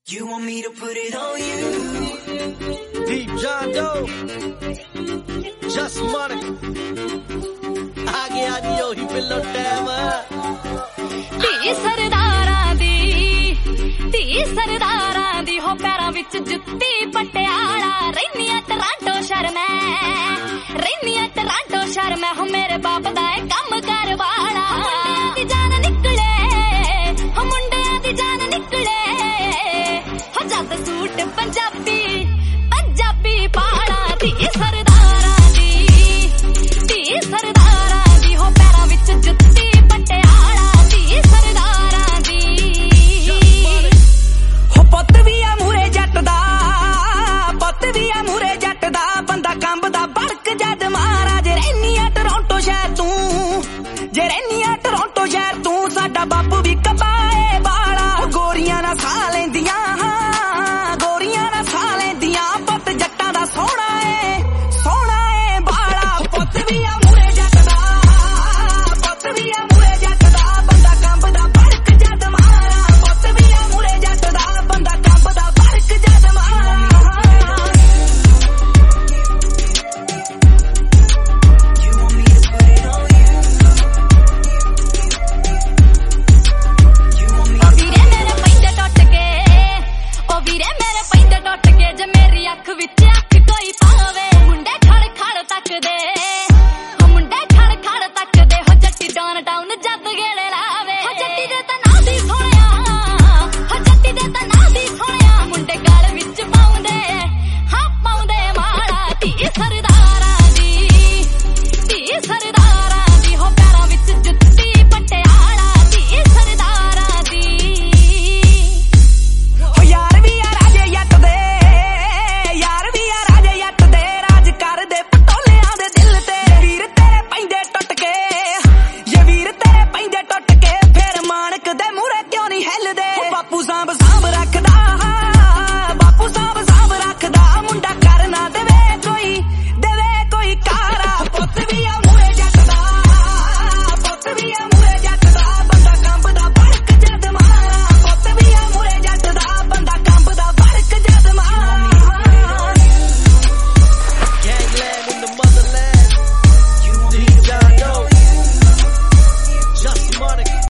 You want me to put it on you? Deep John Doe, Just Money. आ गया जी ओही बिल्लो time. धी सरदारां दी हो पैरां विच जुत्ती पटियाला रैनिया टोरांटो शहर मैं हो मेरे बाप दा कम कर वाला दी जान निकले हो मुंडियां दी जान निकले हो जद सूट पंजाबी पाला धी सरदारां दी हो पैरां विच जुत्ती पटियाला धी सरदारां दी हो पुत्त भी आ मूरे जट दा बंदा कंबदा बड़क जद मारा जे रैनिया टोरांटो शहर तू साडा बापू भी कबा